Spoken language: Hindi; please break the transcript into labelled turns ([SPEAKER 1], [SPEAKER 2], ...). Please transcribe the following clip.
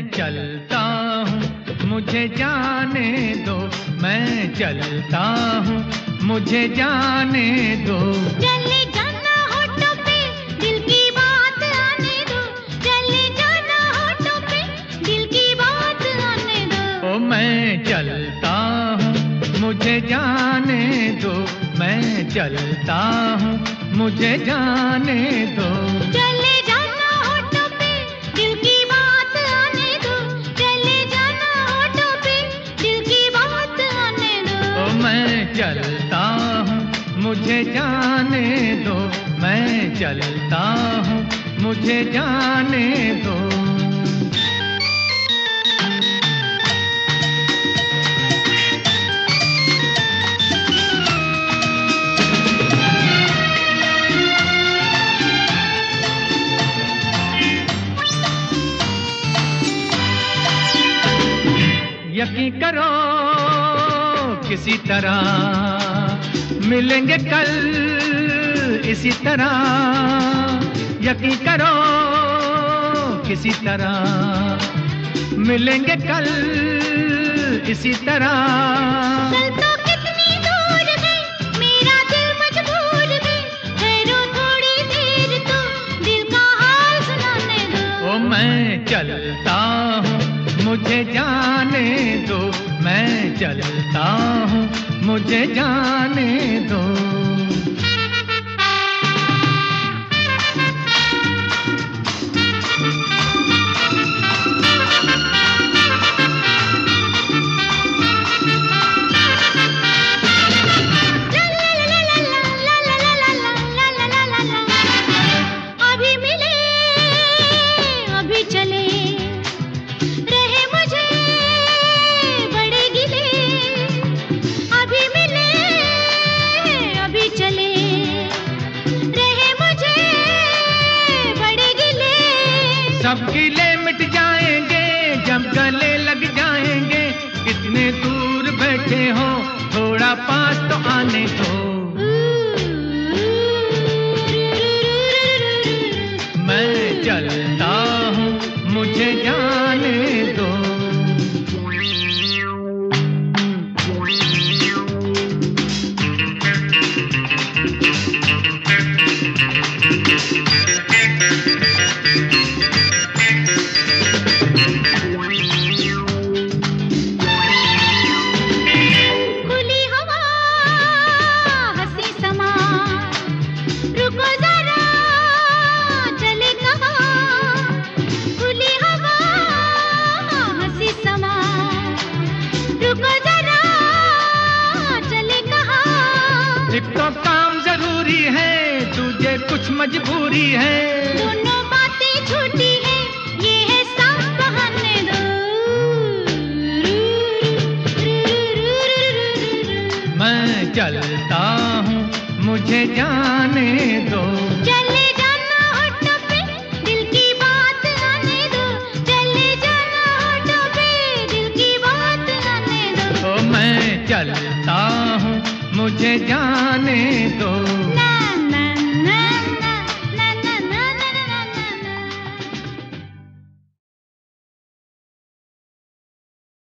[SPEAKER 1] मैं चलता हूँ मुझे जाने दो, मैं चलता हूँ मुझे जाने दो।
[SPEAKER 2] चले जाना होठों पे दिल की बात आने दो, चले जाना होठों पे दिल की बात आने दो।
[SPEAKER 1] ओ मैं चलता हूँ मुझे जाने दो, मैं चलता हूँ मुझे जाने दो।
[SPEAKER 2] चले जाना होठों पे दिल की बात आने दो, चले जाना होठों पे दिल की बात आने दो।
[SPEAKER 1] ओ मैं चलता हूँ मुझे जाने दो, मैं चलता हूँ मुझे जाने दो। यकीन करो किसी तरह मिलेंगे कल इसी तरह, यकीन करो किसी तरह मिलेंगे कल इसी तरह।
[SPEAKER 2] कल तो कितनी दूर है मेरा दिल मजबूर है, ठहरो थोड़ी देर तो दिल का हाल सुनाने दो।
[SPEAKER 1] ओ मैं चलता हूँ मुझे जाने दो, मैं चलता हूँ मुझे जाने दो।
[SPEAKER 2] अभी मिले अभी चले, रहे मुझे बड़े गिले। अभी मिले अभी चले, रहे मुझे बड़े गिले।
[SPEAKER 1] सब गिले मिट जाएंगे जब गले लग जाएंगे, कितने दूर बैठे हो थोड़ा पास तो आने दो। मैं चलता हूँ मुझे जाने दो।
[SPEAKER 2] खुली हवा हंसी समा, रुको जरा चले कहाँ। खुली हवा हंसी समा, रुको जरा चले कहाँ।
[SPEAKER 1] एक तो काम जरूरी है तुझे कुछ मजबूरी है,
[SPEAKER 2] दोनों बातें झूठी है ये है साफ बहाने दो।
[SPEAKER 1] मैं चलता हूँ मुझे जाने दो।
[SPEAKER 2] चले जाना होठों पे दिल की बात आने दो, चले जाना होठों पे दिल की बात आने दो।
[SPEAKER 1] ओ मैं चलता हूँ मुझे जाने दो।
[SPEAKER 2] ना